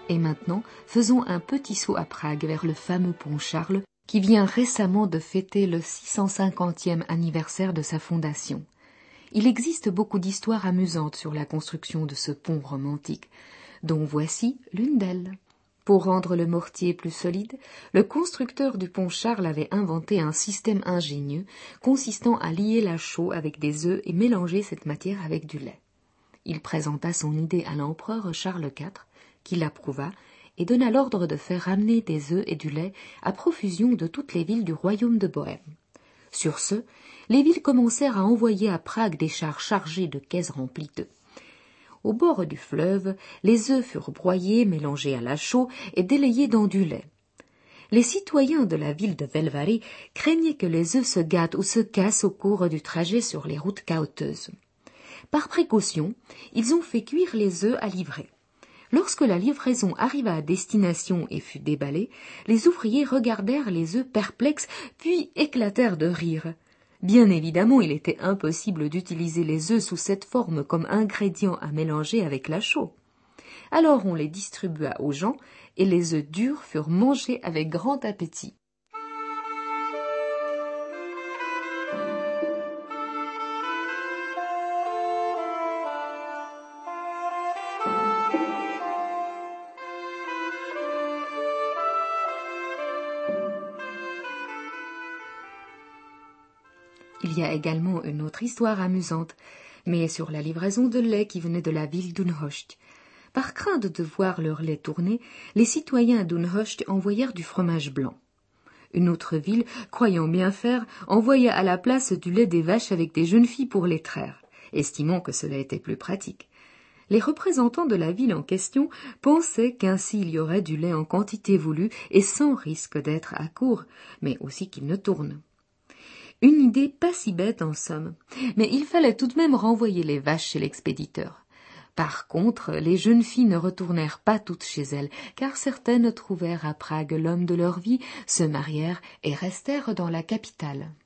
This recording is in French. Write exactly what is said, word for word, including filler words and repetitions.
Et maintenant, faisons un petit saut à Prague vers le fameux pont Charles, qui vient récemment de fêter le six cent cinquantième anniversaire de sa fondation. Il existe beaucoup d'histoires amusantes sur la construction de ce pont romantique, dont voici l'une d'elles. Pour rendre le mortier plus solide, le constructeur du pont Charles avait inventé un système ingénieux consistant à lier la chaux avec des œufs et mélanger cette matière avec du lait. Il présenta son idée à l'empereur Charles quatre, qui l'approuva et donna l'ordre de faire ramener des œufs et du lait à profusion de toutes les villes du royaume de Bohême. Sur ce, les villes commencèrent à envoyer à Prague des chars chargés de caisses remplies d'œufs. Au bord du fleuve, les œufs furent broyés, mélangés à la chaux et délayés dans du lait. Les citoyens de la ville de Velvari craignaient que les œufs se gâtent ou se cassent au cours du trajet sur les routes caouteuses. Par précaution, ils ont fait cuire les œufs à livrer. Lorsque la livraison arriva à destination et fut déballée, les ouvriers regardèrent les œufs perplexes, puis éclatèrent de rire. Bien évidemment, il était impossible d'utiliser les œufs sous cette forme comme ingrédient à mélanger avec la chaux. Alors on les distribua aux gens, et les œufs durs furent mangés avec grand appétit. Il y a également une autre histoire amusante, mais sur la livraison de lait qui venait de la ville d'Unhost. Par crainte de voir leur lait tourner, les citoyens d'Unhost envoyèrent du fromage blanc. Une autre ville, croyant bien faire, envoya à la place du lait des vaches avec des jeunes filles pour les traire, estimant que cela était plus pratique. Les représentants de la ville en question pensaient qu'ainsi il y aurait du lait en quantité voulue et sans risque d'être à court, mais aussi qu'il ne tourne. Une idée pas si bête en somme, mais il fallait tout de même renvoyer les vaches chez l'expéditeur. Par contre, les jeunes filles ne retournèrent pas toutes chez elles, car certaines trouvèrent à Prague l'homme de leur vie, se marièrent et restèrent dans la capitale.